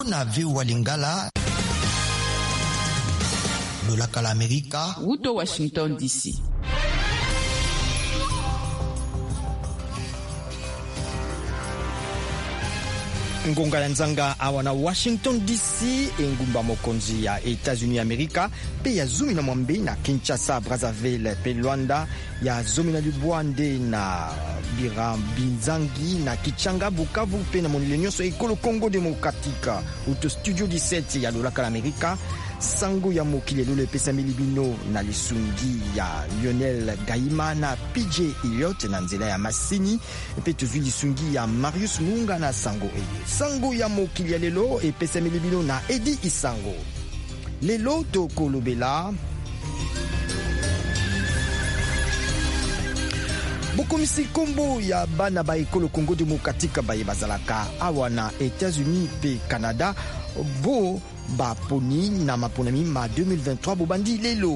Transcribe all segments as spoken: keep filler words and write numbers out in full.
na viwa Lingala lolaka la Amerika Wuto Washington D C. Ngonga ya nzanga awa na Washington D C, engumba mokonzi ya Etats-Unis Amerika pe ya zumi na mwambe na Kinshasa, Brazzaville pe Luanda, ya zumi na Lubwande na Birambinzangi na Kichanga, Bukavu pe na monile nyonso ekolo Congo Demokratika. Uto studio dix-sept ya lolaka la Amerika, sango ya mokili lolo epesa milibino na lisungi ya Lionel Gaima na P J Elliott na nzela ya Masini pe tozwi lisungi ya Marius Munga na sango eye. Sango ya mokili ya lelo epesa milibino na Edi Isango. Lelo tokolobela bokomisi kombo ya bana ba ekolo Congo Demokratika baye bazalaka awa na Etats-Unis pe Canada bo baponi na maponami ma deux mille vingt-trois bobandi lelo.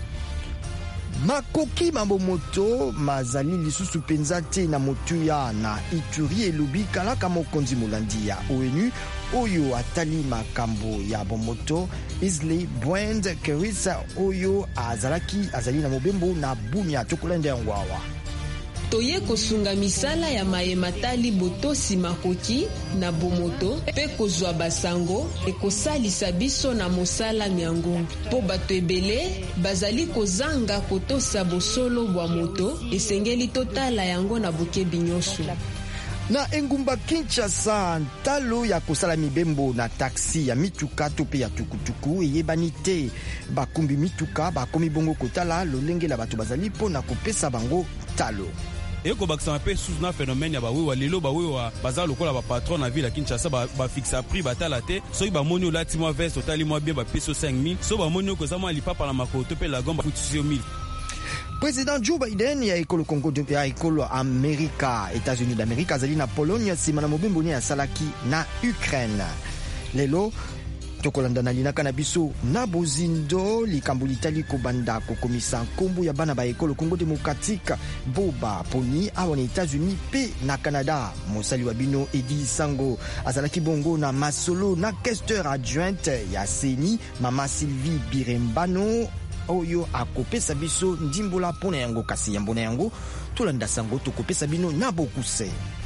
Makoki mabomoto mazali lisusu penza te na motuya na Ituri elobi kalaka mokonzi molandi ya O N U oyo atali makambo ya bomoto Isley Brand Kerisa oyo azalaki azali na mobembo na Bunia tokolende yango awa. Toye kosunga misala ya mayematali botosi makoki na bomoto pe kozwa basango ekosalisa biso na mosala miango po bato ebele bazali kozanga kotosa bosolo bwa moto esengeli totala yango na bokebi nyonso. Na engumba Kinshasa, ntalo ya kosala mibembo na taxi ya mituka to pe ya tukutuku eyebani te. Bakumbi mituka bakomi bongo kotala lolenge la bato bazali po na kopesa bango talo. Eko bakisama pe sous na phénomène ya bawewa lelo bawewa baza lokola ba patron na ville ya Kinshasa ba, ba fixa prix batala te soki ba moni olati mwa veste otali mwa bien ba peso cinq mille so ba moni ko sama lipapa na makoto pe la gomba futisio mille. Président Joe Biden ya ekolo Congo ya ekolo Amerika États-Unis d'Amérique azali na Pologne sima na mobembo ya salaki na Ukraine. Lelo tokolanda na linaka na biso na bozindo likambo litali kobanda kokomisa nkombo ya bana ba ekolo Congo Demokratika boba poni awa na États-Unis pe na Canada. Mosali wa bino Edi Sango azalaki bongo na masolo na questeur adjointe ya Seni Mama Sylvie Birembano oyo akopesa biso ndimbola pona yango kasi yambona yango tolanda sango tokopesa bino na bokuse.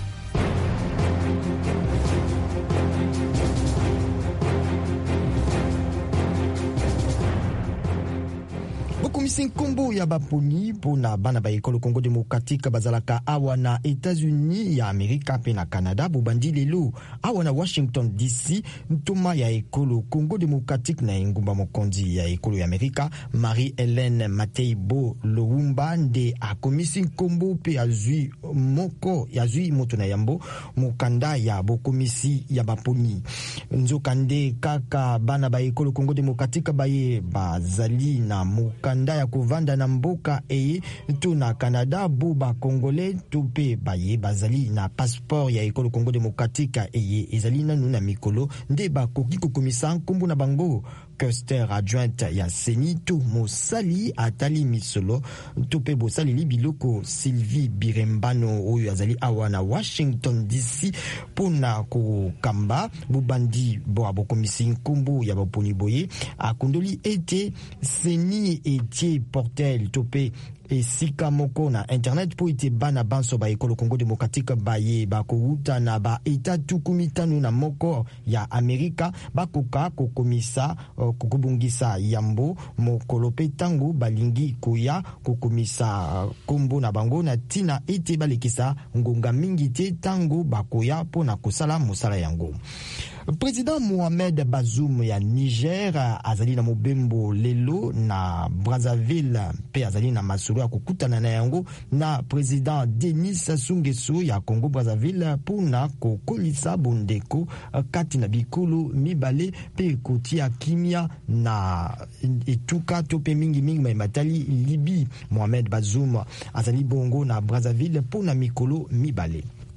Bokomisi nkombo ya baponi pona bana ba ekolo Congo Demokratika bazalaka awa na États-Unis ya Amerika pe na Canada bobandi lelo awa na Washington D C. Ntoma ya ekolo Congo Demokratika na engumba mokonzi ya ekolo ya Amerika Marie-Hélène Mateibo Loumba nde akomisi nkombo pe azui moko yazui moto na yambo mokanda ya bokomisi ya baponi nzokande kaka bana ba ekolo Congo Demokratika baye bazali na mokanda ya kovanda na mboka eye to na Canada buba Congolais to pe baye bazali na passeport ya ekolo Congo Demokratika eye ezali nanu na mikolo nde bakoki kokomisa nkombo na bango. Questeur adjointe ya Seni to mosali atali misolo to pe bosali libiloko Sylvie Birembano oyo azali awa na Washington D C pona ko kamba bubandi bo abokomisi nkombo ya baponi boye akondoli ete Seni etie portel to pe esika moko na internet po ite bana banso ba ekolo Congo Demokratika baye bakouta na ba eta tukumitanu na moko ya Amerika bakoka kokomisa uh, kokubungisa yambo mokolo pe tango balingi koya kokomisa uh, kombo na bango na tina ete balekisa ngonga mingi te tango bakoya po na kosala mosala yango. Président Mohamed Bazoum ya Niger azali na mobembo lelo na Brazzaville pe azali na masolo ya kokutana na yango na Président Denis Sassou Nguesso ya Congo Brazzaville pona kokolisa bondeko kati na bikolo mibale pe kotia kimia na etuka to pe mingi mingi maimatali Libi. Mohamed Bazoum azali bongo na Brazzaville pona mikolo mibale.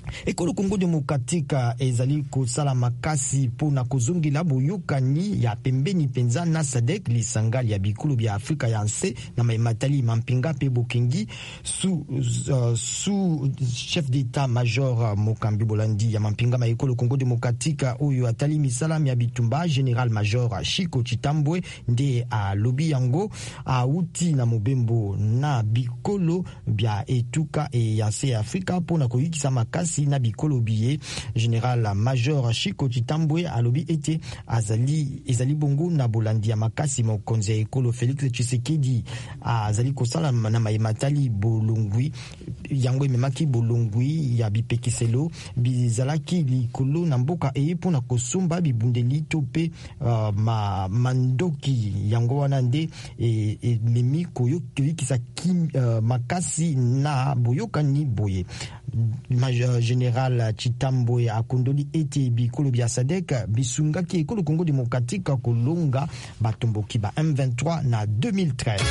ekolo Kongo Demokratika ezali kosala makasi pona kozongela boyokani ya pembeni penza na sadek lisanga ya bikolo bya Afrika ya nse na maimatali mampinga pe bokengi sous uh, sous chef d'état major Mokambi Bolandi ya mampinga ma ekolo Kongo Demokratika oyo atali misala ya bitumba general major Chiko Chitambwe nde a lobi yango a uti na mobembo na bikolo bya etuka e ya se Afrika pona koyikisa makasi na bikolo biye. General major Chiko Chitambwe alobi ete azali ezali bongo na Bolandi ya makasi mokonzi ekolo Felix Tshisekedi azali kosala na maimatali bolongwi yango ememaki bolongwi ya bipekiselo bizalaki likolo na mboka eye pona kosomba bibundeli to pe uh, ma mandoki yango wana nde e, e, memi koyokisa kim uh, makasi na boyokani boye. Major General Chitambwe akondoli ete bikolo bya sadek bisungaki ekolo Kongo Demokratika kolonga batomboki ba M vingt-trois na deux mille treize.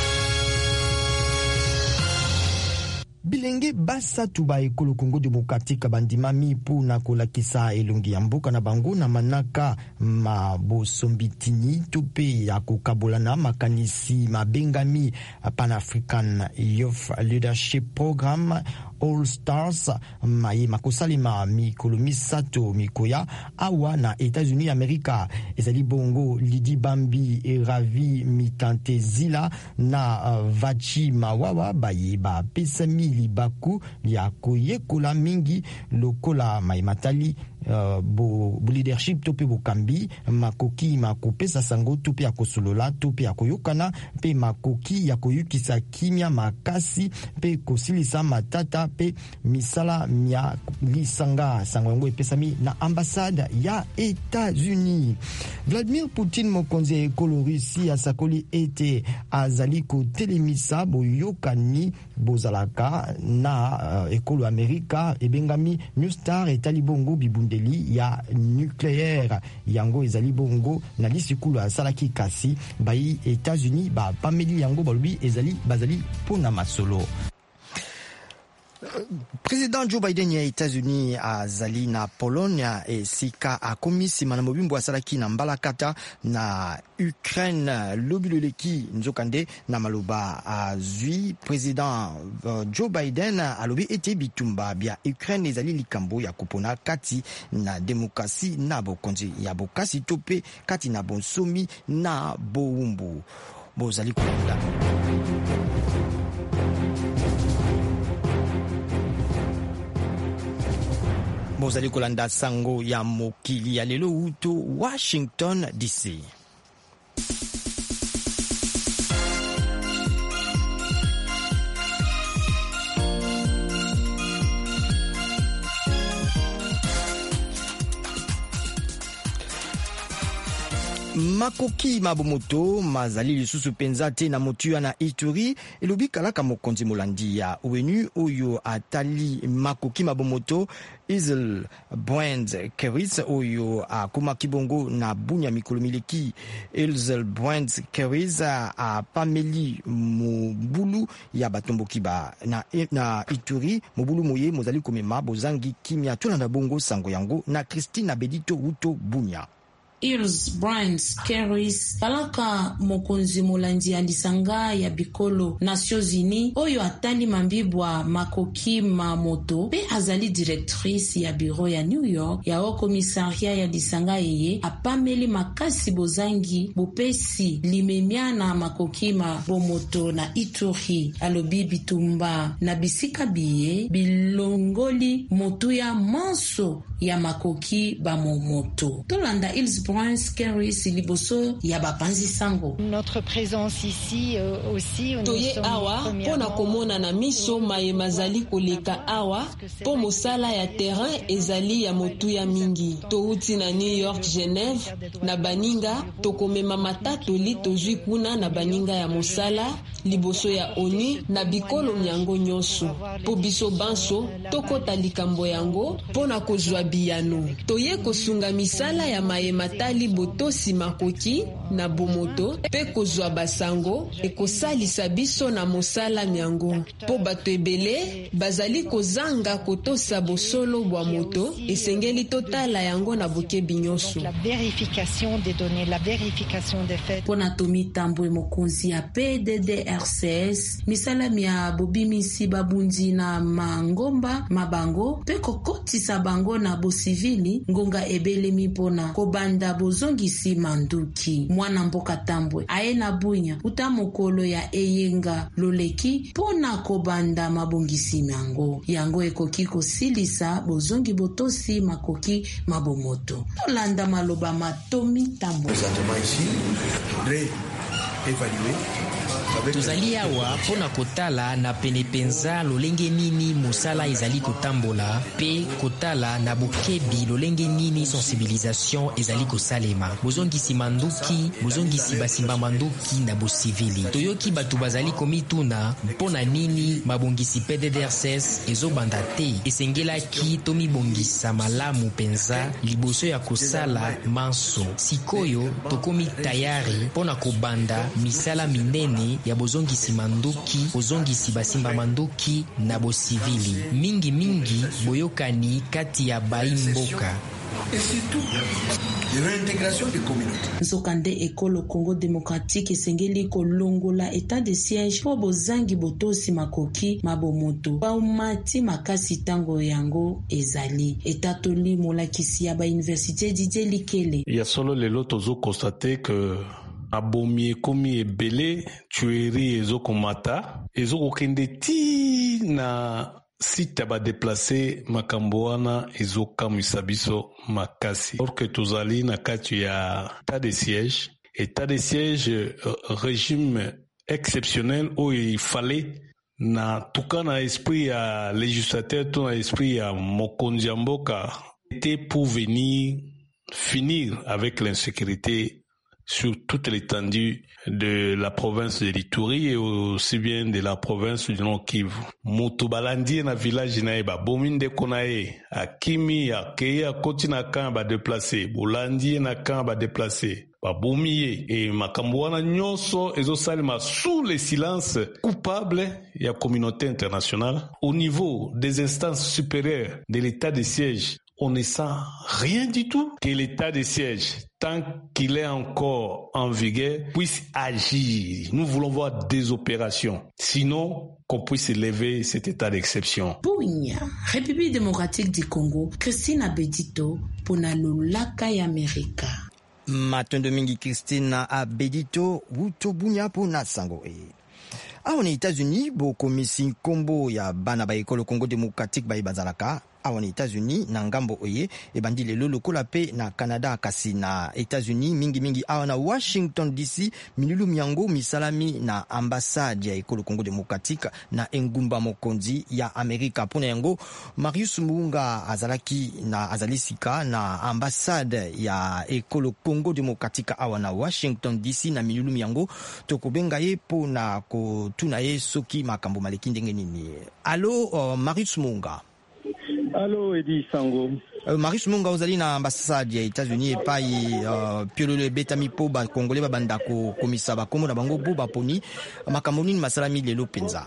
Bilenge basatu ba ekolo Kongo Demokratika bandimami pona kolakisa elongi ya mboka na bango na manaka mabosombitini tope ya kokabolana makanisi mabengami Pan-African Youth Leadership Program All Stars maye makosalema mikolo misato mikoya awa na États-Unis Amerika. Ezali bongo Lidi Bambi Eravi Mitante Zila na uh, Vachi Mawawa baye ba pesami libaku ya koyekola mingi lokola maimatali Uh, bo, bo leadership tope bokambi makoki makopesa sango tope ya kosolola tope ya koyokana pe makoki ya koyukisa kimia makasi pe kosilisa matata pe misala mia lisanga sango yango epesami na ambassade ya États-Unis. Vladimir Poutine mokonzi ekolo Russie asakoli ete azali kotelemisa boyokani bozalaka na uh, ekolo Amerika ebengami New Star etali bongo bibunde ya nucléaire yango ezali bongo na lisikulu asalaki kasi bai États-Unis ba pameli yango balobi ezali bazali pona masolo. Président Joe Biden ya États-Unis azali na Polonia e sika akomisi na mobimbo asalaki na mbalakata na Ukraine lobiloleki nzokande na maloba azui. Président uh, Joe Biden alobi ete bitumba bya Ukraine ezali likambo ya kupona kati na demokrasi na bokonzi ya bokasi tope kati na bonsomi na bowumbu bozali kulanda. Bozali kolanda sango ya mokili ya lelo uto Washington D C. Makoki mabomoto mazali lisusu penza te na motuya na Ituri elobi kalaka mokonzi molandi ya O N U oyo atali makoki mabomoto Isle Brand Keris oyo akuma kibongo na bunya mikolo mileki. Isle Brand Keris a pameli mobulu ya batomboki ba na, na Ituri mobulu moye mozali komema bozangi kimia tuna na bongo sango yango na Christine Bedito Ruto Bunya. Earls Brands Keris kalaka mokonzi molandi ya lisanga ya bikolo Nations Unies oyo atali mambibwa makoki mamoto pe azali directrice ya bureau ya New York ya o komisaria ya lisanga eye apameli makasi bozangi bopesi limemia na makoki ma bomoto na Ituri alobi bitumba na bisika biye bilongoli motuya manso ya makoki ba momoto tolanda Earls Notre présence ici euh, aussi toye awa pona komona na miso maye mazali koleka awa po mosala ya terrain ezali ya motu ya mingi touti na New York Genève na baninga tokomema matatoli tozwi kuna na baninga ya mosala liboso ya ONU na bikolo nyango nyonso. Po biso banso tokota likambo yango pona kozwa biyano. Toye kosunga misala ya mayematali botosi makoki na bomoto pe kozwa basango ekosalisa biso na mosala nyango. Po bato ebele bazali kozanga kotosa bosolo bwa moto esengeli totala yango na bokebi nyonso. La vérification des données, la vérification des faits. Pona Tomi Tambwe mokonzi ya P D D R C S misala mia bobimisi babundi na mangomba mabango pe kokotisa bango na bosivili ngonga ebele mipona kobanda bozongisi manduki. Mwana mboka Tambwe aye na bunya uta mokolo ya eyenga loleki pona kobanda mabongisi mango yango ekoki kosilisa bozongi botosi makoki mabomoto. Tolanda maloba Matomi Tambwe. Tozali awa pona kotala na penepenza lolenge nini mosala ezali kotambola pe kotala na bokebi lolenge nini sensibilisation ezali kosalema. Bozongisi manduki, bozongisi basimba manduki na bosivili. Toyoki batu bazali komituna mpona nini mabongisi P D D R C S ezobanda te. Esengelaki tomibongisa malamu penza liboso ya kosala manso. Sikoyo tokomi tayari pona kobanda misala minene ya bozongisi manduki, bozongisi basimba manduki na bosivili. Mingi mingi boyokani kati ya baimboka. Et surtout, de réintégration des communautés. Nzokande ekolo Congo démocratique esengeli kolongola état de siège po bozangi botosi makoki mabomoto. Baumati makasi tango yango ezali. Etatoli molakisi ya ba université Didier Likele. Il y a solo lelo tozo constater que abomi komi ebele tuerie ezokomata ezokokende ti na site ba déplacer makambo wana ezokamwisa biso makasi. Or que tozali na kati ya état de siège, état de siège euh, régime exceptionnel où il fallait na tuka na esprit ya législateur to na esprit ya mokonzi ya mboka était pour venir finir avec l'insécurité sur toute l'étendue de la province de l'Ituri et aussi bien de la province du Nord Kivu. Mutu balandi na village na eba bominde konae akimi akei akoti na kan ba déplacer bolandi na kan ba déplacer ba bomiye et makambo wana nyonso ezosalema sous le silence coupable ya communauté internationale au niveau des instances supérieures de l'état de siège. On ne sent rien du tout que l'état de siège, tant qu'il est encore en vigueur, puisse agir. Nous voulons voir des opérations. Sinon, qu'on puisse lever cet état d'exception. Bunya, République démocratique du Congo, Christina Bedito, pona lolaka ya Amerika. Matondo mingi Christina Abedito, wuto bunya pona sango e. Awa na États-Unis, bo komisi kombo ya bana ba ekolo Congo démocratique ba ibazalaka. Awa na États-Unis na ngambo oye ebandi lelo lokola pe na Canada kasi na États-Unis mingi mingi awa na Washington D C milulu miango misalami na ambassade ya ekolo Congo démocratique na engumba mokonzi ya Amerika pona yango Marius Munga azalaki na azalisika na ambassade ya ekolo Congo démocratique awa na Washington D C na milulu miango tokobenga ye pona ko tuna ye soki makambo maleki ndenge nini. Allo uh, Marius Munga. Allô, Edi Sango. Uh, Marius Munga ozali na ambassade ya États-Unis epai uh, piololo betami po ba Congolais ba bandako komisa ba komo na bango bo baponi makambo nini masalami lelo penza.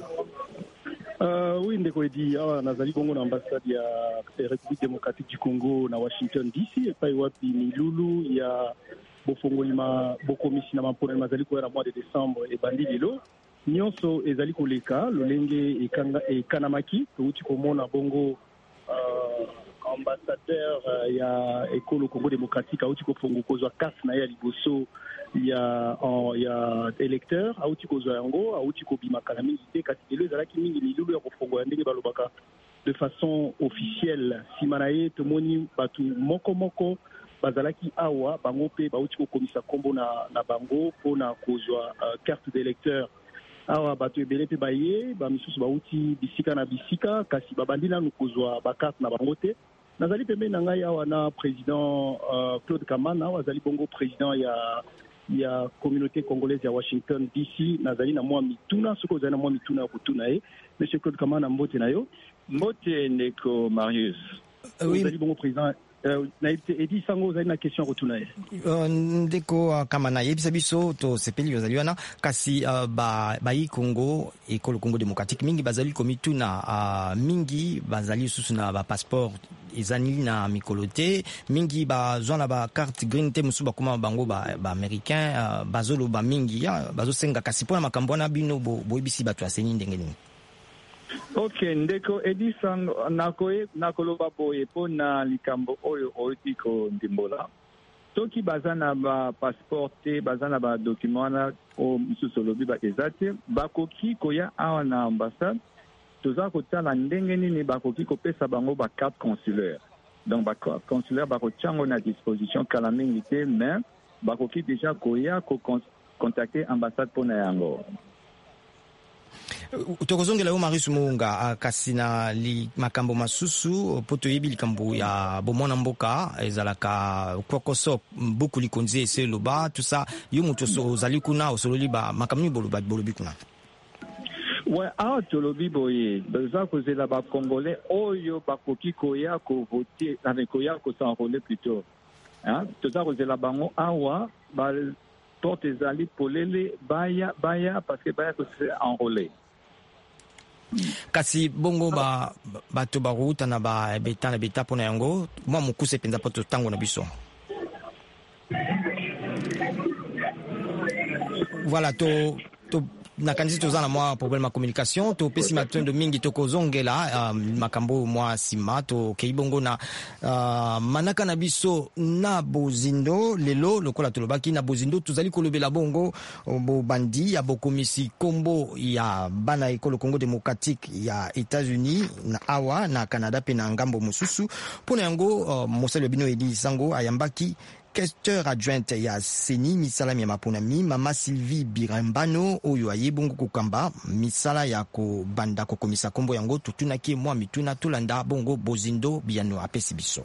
Euh oui, ndeko Edi awa nazali bongo na ambassade ya République démocratique du Congo na Washington D C epai wapi milulu ya bofongolima bokomisi na mampona mazali ko na mois de décembre e bandi lelo nyonso ezali koleka lolenge ekanga ekanamaki touti komona bongo Uh, ambassadeur uh, ya ekolo Congo démocratique auti ko fongo kozwa carte na ya liboso ya uh, ya électeur auti kozwa yango auti ko bimaka na mingi te kati lelo ezalaki mingi milulu ya kofongo ya ndenge balobaka de façon officielle simanaye tomoni batu moko moko bazalaki awa bango pe bauti ko komisa kombo na na bango pona kozwa uh, carte d'électeur. Awa bato ebele pe baye ba misusu bauti bisika na bisika kasi babandi nanu kozwa bakarte na bango te. Nazali pembe na ngai awa na président uh, Claude Kamana azali bongo président ya ya communauté congolaise ya Washington D C nazali na mwa mituna soko zali na mwa mituna kutuna e Monsieur Claude Kamana mbote na yo mbote ndeko Marius oui zali bongo président Uh, na edi sango zali na question kutuna ye uh, ndeko uh, kama na yebisa biso to sepeli bazali wana kasi uh, ba bayi Congo ekolo Congo démocratique mingi bazali komituna uh, mingi bazali susu na ba passeport ezani na mikolote mingi bazwa na ba carte green te musu bakoma bango ba, ba américain uh, bazolo ba mingi ya bazosenga kasi pona makambo na bino bo boyebisi bato aseni ndenge nini. Ok, ndeko Edison nakoye nakoloba boye pona likambo oyo oitiko ndimbola. Toki bazana ba passeport te bazana ba document na o msusu lobi ba ezate bakoki koya awa na ambassade toza kotala ndenge nini bakoki kopesa bango ba carte consulaire. Donc ba carte consulaire bakochango na disposition kala mingi te mais bakoki déjà koya ko contacter ambassade pona yango. Tokozongela yo Marius Munga kasi na li makambo masusu poto yebi likambo ya bomona mboka ezalaka kokoso buku likonzi ese loba tout ça yo muto so zali kuna osololi ba makamni boloba bolobi kuna. Ouais, a tolobi boye beza kozela ba congolais oyo bakoki koya ko voter avec koya ko s'enrôler plutôt. Hein? Toza kozela bango awa ba porte ezali polele baya baya parce que baya ko se enrôler. Kasi bongo ba bato ba ruta na ba beta na beta pona yango mwa mukuse penza poto tango na biso. Voilà to to na kanisi tozana mwa problème ya communication to pesi matondo mingi tokozongela uh, makambo mwa sima to keibongo na uh, manaka na biso na bozindo lelo lokola tolobaki na bozindo tozali kolobela bongo bo bandi ya bokomisi kombo ya bana ekolo Congo démocratique ya États-Unis na awa na Canada pe na ngambo mosusu pona yango uh, mosali bino edi sango ayambaki questeur adjointe ya Seni misala ya maponami mama Sylvie Birembano oyo ayebongo kokamba misala ya ko banda ko komisa kombo yango tutunaki mwa mituna tulanda bongo bozindo biano apesi biso.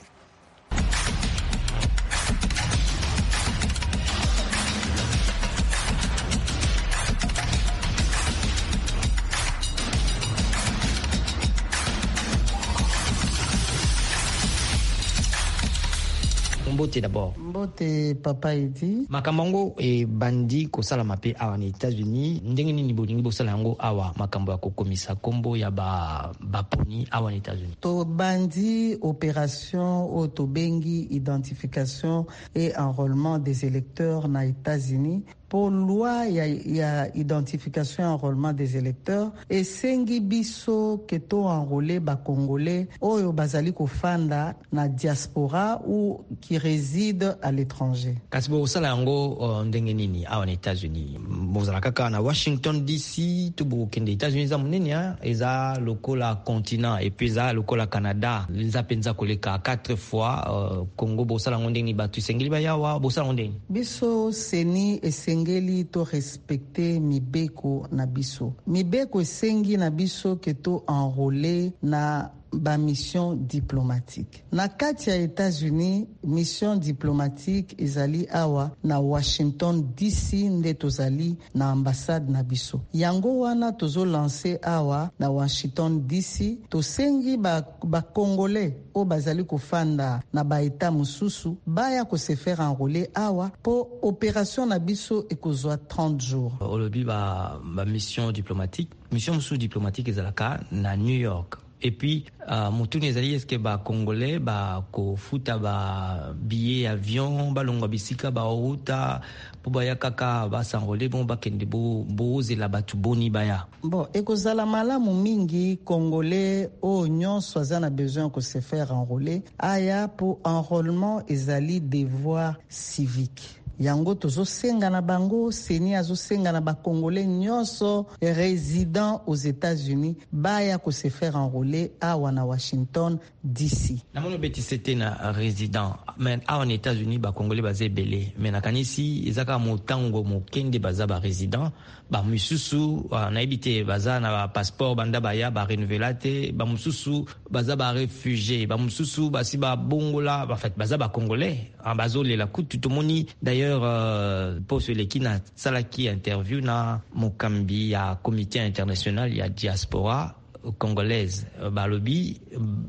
Mbote d'abord. Mbote papa edi. Makambo e bandi ko sala mape awa na États-Unis ndenge nini bolingi bo sala yango awa makambo ya kokomisa kombo ya ba baponi awa na États-Unis. To bandi opération au tobengi identification et enrôlement des électeurs na États-Unis. Pour loi ya, ya identification et enrôlement des électeurs et sengi biso keto enrôlé ba congolais oyo bazali kofanda na diaspora ou qui réside à l'étranger. Kasi bo sala yango uh, ndenge nini awa na États-Unis bozala kaka na Washington D C to bo kende États-Unis za munene ya eza lokola continent et puis za lokola Canada linza penza koleka quatre fois uh, Congo bo sala ngo ndenge batu sengeli ba yawa bo sala ngo ndenge biso seni et ngeli to respecter mibeko na biso mibeko esengi na biso ke to enrôler na ba mission diplomatique na kati ya États-Unis mission diplomatique ezali awa na Washington D C nde tozali na ambassade na biso yango wana tozo lancer awa na Washington D C tosengi ba, ba congolais o bazali kofanda na ba état mususu baya ko se faire enrôler awa po opération na biso ekozwa trente jours olobi ba, ba mission diplomatique mission mususu diplomatique ezalaka na New York. Et puis, uh, mutuni ezali eske ba congolais ba ko futa ba billet avion ba longa bisika ba ruta po ba yakaka ba s'enrôler bon ba kende bo bozela batu boni baya. Bon, ekozala malamu mingi congolais o nyonso azana besoin ko se faire enrôler aya pour enrôlement ezali devoir civique. Yango tozo senga na bango seni azo senga na ba congolais nyonso résident aux États-Unis baya ko se faire enrôler awa na Washington D C. Na mono beti c'était na résident mais awa na États-Unis ba congolais bazé belé mais na kanisi ezaka motango mokende baza ba résident ba mususu na ebité baza na passeport banda baya ba renouvelate ba mususu baza ba réfugié ba mususu basi ba bongola en fait baza ba congolais en bazo le la kutu tomoni d'ailleurs d'ailleurs euh, poste leki na salaki interview na mokambi ya comité international ya diaspora congolaise balobi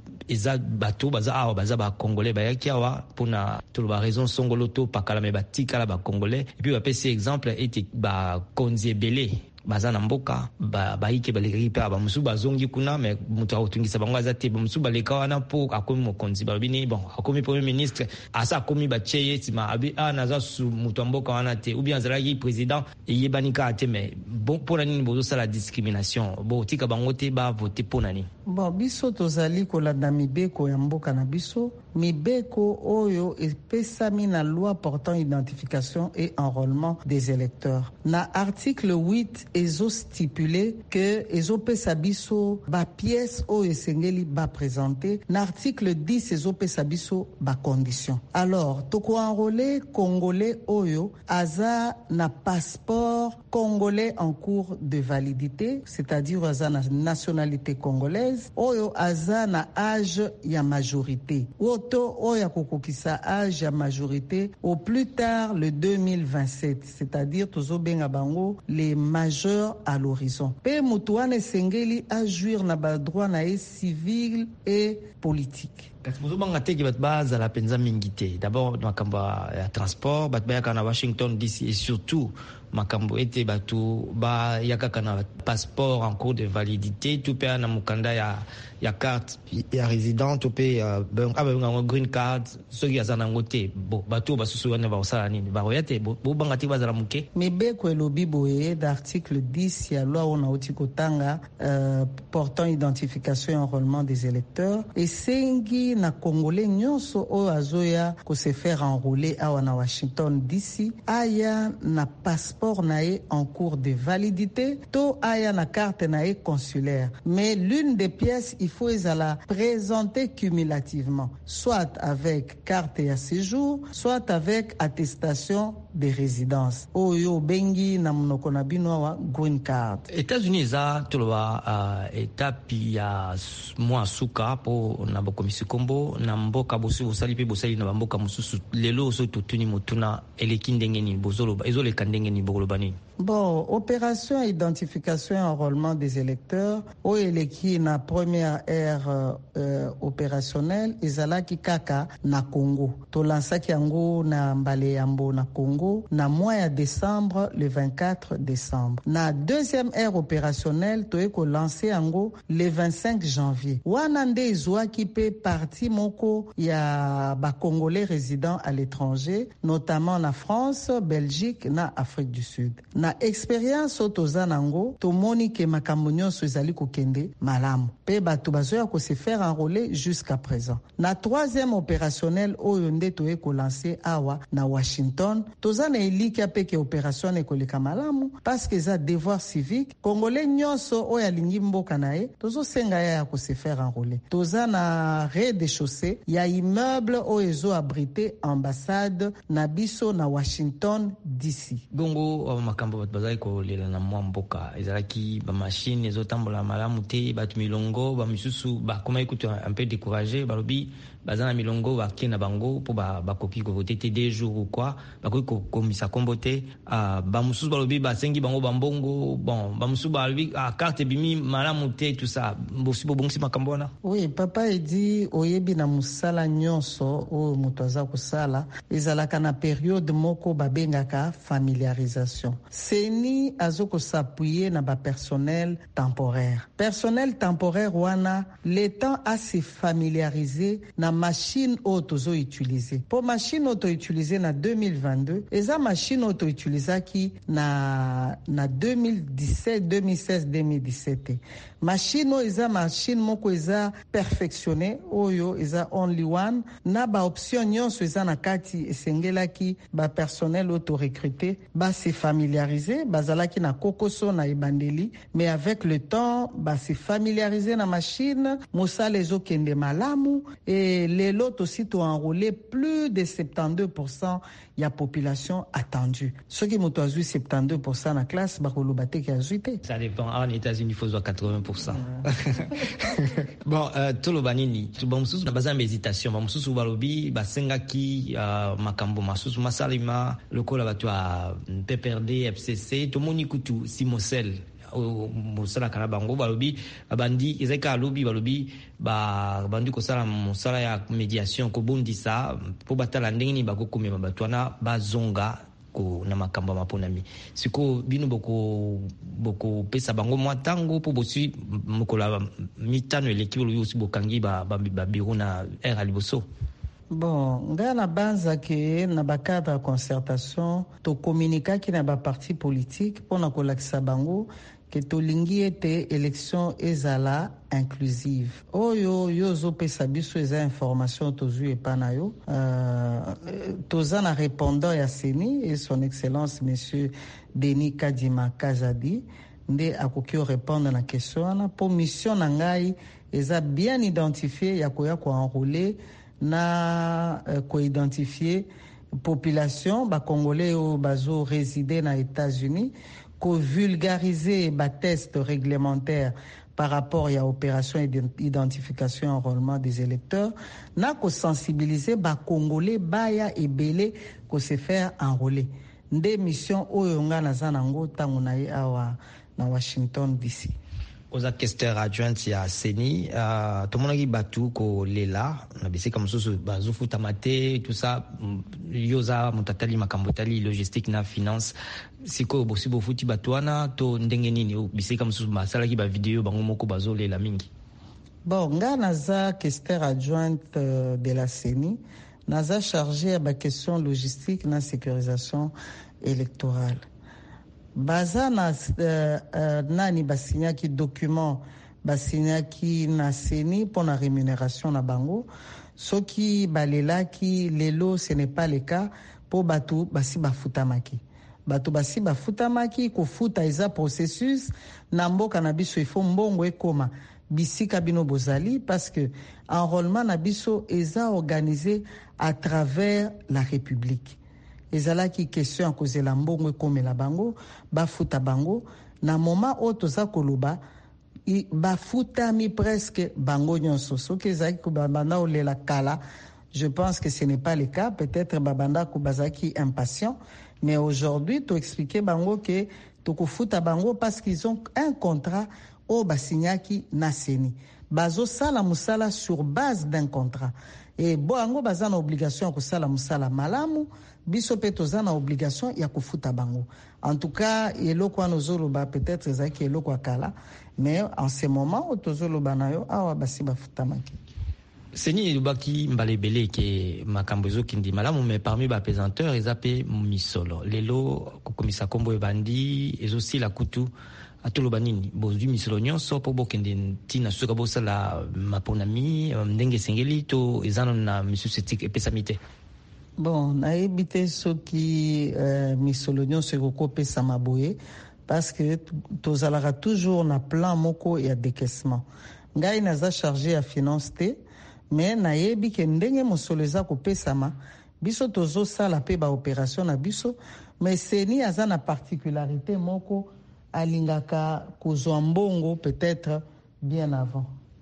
eza bato baza awa baza ba congolais bayaki awa pona toloba raison songolo to pakala me batika la ba congolais et puis bapesi exemple ete ba konzi ebele baza na mboka ba baike baleki pe ba musu bazongi kuna me mutu akutungisa bango azate ba musu baleka wana po akomi mokonzi balobini bon akomi premier ministre asa akomi ba cheye tima abi ana za su mutu mboka wana te ou bien zalaki président yebanika ate me bon pona nini bozo sala discrimination bo tika bango te ba voter pona ni bon biso tozali kolanda mibeko ya mboka na biso mibeko oyo epesami na loi portant identification et enrôlement des électeurs na article huit ezo stipulé que ezo pesa biso ba pièce oyo esengeli ba présenter na article dix ezo pesa biso ba condition alors toko enrôler congolais oyo aza na passeport congolais en cours de validité c'est-à-dire aza na nationalité congolaise oyo aza na âge ya majorité oto oyo kokokisa âge ya majorité au plus tard le deux mille vingt-sept c'est-à-dire tozo benga bango les majeurs à l'horizon pe mutu wana esengeli ajuir na ba droit na civil et politique kasi bozobanga teke bato bazala mpenza mingi te d'abord makambo ya transport bato bayaka na Washington D C et surtout makambo ete bato bayaka na passeport en cours de validité tout pe na mukanda ya ya carte ya résident tout pe ben aba green card soki azana ngote bo bato basusu wana ba osala nini ba royate bo banga te bazala muke mibeko elobi boye d'article dix ya loi ona otikotanga euh, portant identification et enrôlement des électeurs et sengi na congolais nyonso o azoya ko se faire enrôler awa na Washington D C aya na passeport nae en cours de validité to aya na carte nae consulaire mais l'une des pièces il faut ezala présenter cumulativement soit avec carte ya séjour soit avec attestation de résidence oyo bengi na monoko na bino wa green card. États-Unis za toloba uh, etapi ya mwa suka po na bokomisi kombo na mboka bosu bosali pe bosali na mboka mususu lelo so totuni mutuna eleki ndenge ni bozolo ezole kandenge ni bokoloba ni. Bon, opération identification et enrôlement des électeurs o eleki na première ère euh, opérationnelle ezalaki kaka na Congo to lansaki yango na mbale yambo na Congo na mois ya décembre le vingt-quatre décembre na deuxième ère opérationnelle to eko lancé yango le vingt-cinq janvier wana nde ezwaki pe parti moko ya ba congolais résidents à l'étranger notamment na France, Belgique na Afrique du Sud na expérience otoza nango tomoni ke makambo nyonso ezali kokende malamu pe bato bazoya ko se faire enrôler jusqu'à présent na troisième opérationnel oyo nde to eko lancer awa na Washington toza na eliki apeke opération ekoleka malamu parce que eza devoir civique congolais nyonso oyo alingi mboka na ye tozo senga ya ko se faire enrôler toza na rez-de-chaussée ya immeuble oyo ezo abriter ambassade na biso na Washington D C bongo makambo bato bazali kolela na mwa mboka ezalaki bamashine ezotambola malamu te bato milongo bamisusu bakoma ekutu un peu découragé balobi baza na milongo bakie na bango mpo bakoki kovote te deux jours ou quoi bakoki kokomisa kombo te bamosusu balobi basengi bango bambongo bon bamosusu balobi carte ebimi malamu te tout ça bosi bobongisi makambo wana. Oui, papa edi oyebi na musala nyonso oyo moto aza kosala ezalaka na période moko babengaka familiarisation seni azoko s'appuyer na ba personnel temporaire personnel temporaire wana le temps à se familiariser na machine auto utiliser pour machine auto utiliser na deux mille vingt-deux eza machine auto utilisaki na na deux mille dix-sept deux mille seize deux mille dix-sept machine o eza machine moko eza perfectionné oyo eza only one na ba option nyonso eza na kati esengelaki ba personnel auto recruté ba se familiariser bazalaki na kokoso na ebandeli mais avec le temps ba se familiariser na machine mosala ezokende malamu et les lots aussi ont enrôlé plus de soixante-douze pour cent de la population attendue. Ceux qui ont eu soixante-douze pour cent dans la classe, ça dépend. En États-Unis, il faut avoir quatre-vingts pour cent. Bon, tout le banini. Bon, sous la base d'hésitation, bon, sous balobi, basengaki, makambo, masous masalima, le col abattoir, P P R D, F C C, tout le monde écoute Simosel. Mosala kana bango balobi bandi ezeka lobi balobi ba bandi ko sala mosala ya médiation ko bondisa po batala ndenge ni bakokomema batwana bazonga ko na makambo maponami siko bino boko boko pesa bango mwatango po bosi mokola mitano elekibo lobi osi bokangi ba ba biro na R aliboso. Bon, nga na banza ke na ba cadre de concertation to communiquer ki na ba parti politique pona ko lakisa bango que tolingi ete élection ezala inclusive. Oyo yozo pesa biso eza information tozu epana yo. Euh, toza na répondant ya Seni et son excellence monsieur Denis Kadima Kazadi nde akoki répondre na question wana po mission na ngai eza bien identifié ya koya ko enrôler na euh, ko identifier population ba congolais o bazo résider na États-Unis ko vulgariser ba test réglementaire par rapport à opération d'identification et enrôlement des électeurs, na ko sensibiliser ba congolais baya ebele ko se faire enrôler. Nde mission oyo nga na zanango tangu na awa na Washington D C. Aux questeur adjointe ya Seni, euh, tout le monde qui batu ko lela, na bisi comme ça, bazufu tamate, tout ça, yoza mutatali makambotali logistique na finance, siko bosi bofuti batuana to ndenge nini, bisi comme ça, basala ki ba vidéo bango moko bazo lela mingi. Bon, nga naza questeur adjointe de la Seni, naza chargé à ba question logistique na sécurisation électorale. Baza na uh, uh, nani basinyaki document basinyaki na Seni pour la rémunération na bango soki balelaki lelo ce n'est pas le cas pour batu basi bafutamaki batu basi bafutamaki ko futa eza processus na mboka na biso ifo mbongo ekoma bisika bino bozali parce que enrôlement na biso eza organisé à travers la République. Ezalaki question à cause de la mbongo ekomela bango bafuta bango na moment o toza koloba bafuta mi presque bango nyonso soki ezalaki ko babanda olela kala. Je pense que ce n'est pas le cas, peut-être babanda ko bazaki impatient, mais aujourd'hui to expliquer bango que to kofuta bango parce qu'ils ont un contrat au basinyaki na Seni bazo sala musala sur base d'un contrat et bango baza na obligation ko sala musala malamu biso pe toza na obligation ya kufuta bango. En tout cas, eloko anozoloba peut-être ezaki eloko akala, mais en ce moment otozoloba nayo awa basi bafutamaki. Seni lubaki mbalebele ke makambo ezokindi malamu, mais parmi ba pesanteurs ezape misolo lelo kokomisa kombo ebandi ezosila kutu atoloba nini bozwi misolo nyonso po bokende ntina soka bosala maponami ndenge sengeli to ezana na misusetik epesamite. Bon, nayebi te soki euh, misolo nyonso ekokopesa maboye parce que tozalaka toujours na plan moko ya décaissement. Ngai naza chargé ya finance te, mais nayebi ke ndenge mosolo eza kopesama biso tozosala pe ba opération na biso, mais Seni aza na particularité moko alingaka kozwa mbongo peut-être bien avant.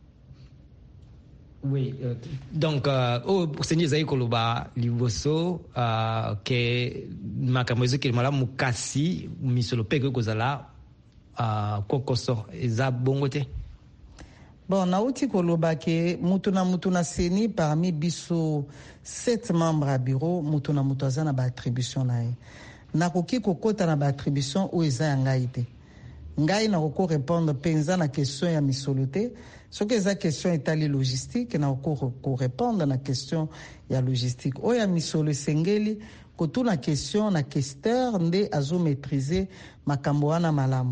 Oui, euh, donc euh, oh Seni zai koloba liboso euh, ke makambo ke mala mukasi misolo peke kozala euh, kokoso eza bongo te. Bon, nauti koloba ke mutu na mutu na Seni parmi biso sept membres à bureau mutu na mutu azana ba attribution na ye. Nakoki kokota na ba attribution o eza ngai te. Ngai na ko répondre penza na question ya misolo te. Ce que la question est à la logistique, na ko répondre à la question ya logistique. Oya misolo sengeli ko tout la question na questeur nde azo maîtriser makambo wana malamu.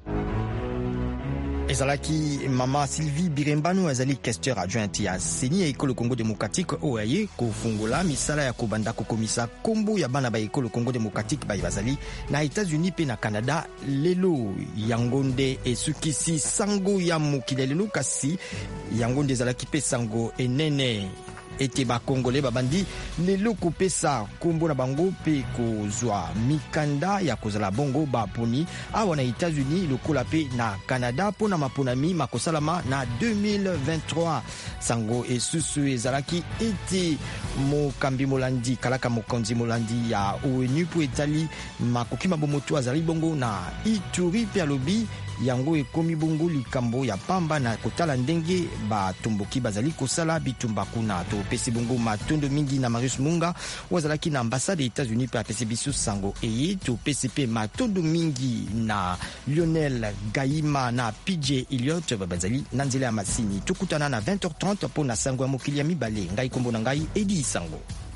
ezalaki mama Sylvie Birembano azali questeur adjointe ya Seni ya ekolo Congo démocratique oyaye kofungola misala ya kobanda kokomisa kombo ya bana ba ekolo Congo démocratique ba bazali na États-Unis pe na Canada lelo yangonde esukisi sango ya mokili lelo kasi yangonde ezalaki pe sango enene ete bakongole babandi lelo kopesa kombo na bango pe kozwa mikanda ya kozala bongo baponi awa na États-Unis lokola pe na Canada mpona maponami makosalama na deux mille vingt-trois. Sango esusu ezalaki ete mokambi molandi kalaka mokonzi molandi ya ONU po etali makoki mabomoto azali bongo na Ituri pe alobi yango ekomi bongo likambo ya pamba na kotala ndenge batomboki bazali kosala bitumba kuna. Topesi bongo matondo mingi na Marius Munga wazalaki na ambassade ya États-Unis pe apesi biso sango eye. Topesi pe matondo mingi na Lionel Gaima na P J Elliott bazali na nzela ya masini. Tukutana na vingt heures trente po na sango ya mokili ya mibale. Ngai kombo na ngai Edi Sango.